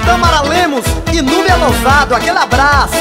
Tamara Lemos e Núbia Lousado, aquele abraço.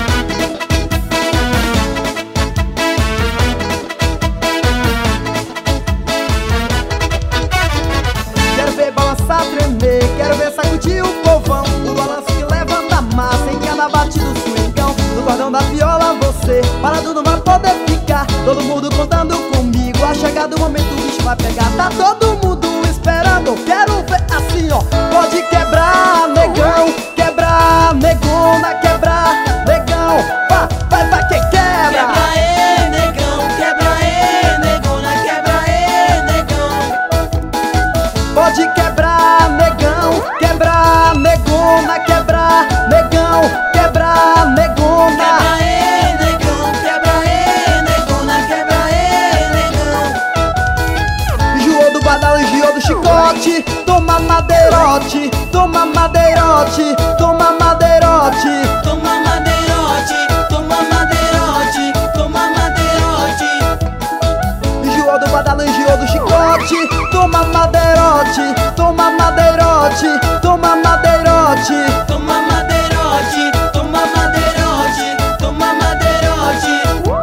Quero ver balançar, tremer, quero ver sacudir o povão. O balanço que levanta a massa em cada bate do swingão. No cordão da viola você parado não vai poder ficar. Todo mundo contando comigo, a chegar do momento o bicho vai pegar. Tá todo mundo esperando, quero ver assim ó. Pode quebrar, negão, quebrar, negona, quebrar, negão. Vai que quebra. Quebra aí, negão, quebra aí, negona, quebra aí, negão. Pode quebrar, negão, quebrar, negona, quebrar, negão, quebrar, negona. Quebra aí, negão, quebra aí, negona, quebra aí, negão. Enjoou do badalo, enjoou do chicote. Toma madeirote, toma madeirote, toma madeirote. Toma madeirote, toma madeirote, toma madeirote. Enjoou do badalo, enjoou do chicote. Toma madeirote, toma madeirote, toma madeirote. Toma madeirote, toma madeirote, toma madeirote.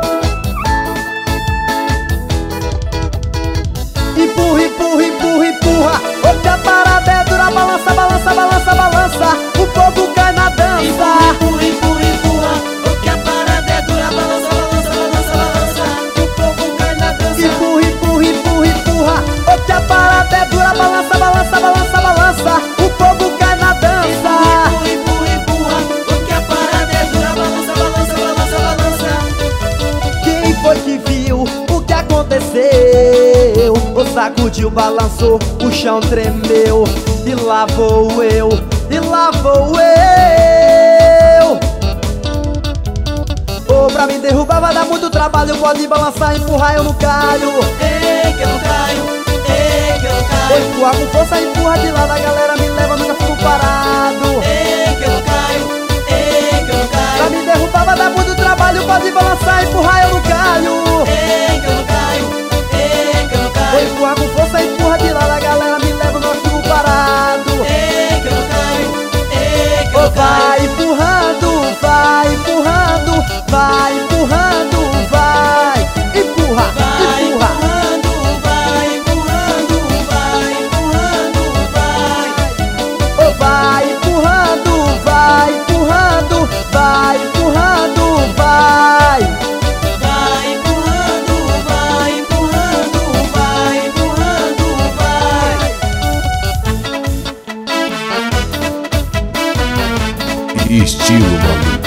Empurra, empurra, empurra, empurra. Outra parada é dura, balança, balança, balança, balança. O povo cai na dança. Empurra, empurra, empurra. O que a parada é dura, balança, balança, balança, balança. O povo cai na dança. Empurra, empurra, empurra, empurra. Outra parada é dura, balança, balança, balança, balança. O povo cai na dança. Empurra, empurra, empurra. O que a parada é dura, balança, balança, balança, balança. Quem foi que viu o que aconteceu? O sacudiu, balançou, o chão tremeu. E lá vou eu, e lá vou eu. Oh, pra me derrubar vai dar muito trabalho. Pode balançar, empurrar, eu não caio. Ei, que eu não caio, ei, que eu não Vou caio. empurrar com força, empurra de lado. A galera me leva, nunca fico parado. Ei, que eu não caio, ei, que eu não Pra caio. me derrubar vai dar muito trabalho. Pode balançar, empurrar, eu não caio. Ei, que eu não caio, ei, que eu não Vou caio. empurrar com força, empurra de lado. A galera me leva, nunca fico parado. Ei, que eu não caio, ei, que eu Oh, não caio. vai empurrando, vai empurrando, vai empurrando, vai. Empurra, Vai empurra. empurrando, vai empurrando, vai empurrando, vai. Oh, vai empurrando, vai empurrando, vai empurrando, vai. Vai empurrando, vai empurrando, vai empurrando, vai. Estilo maluco.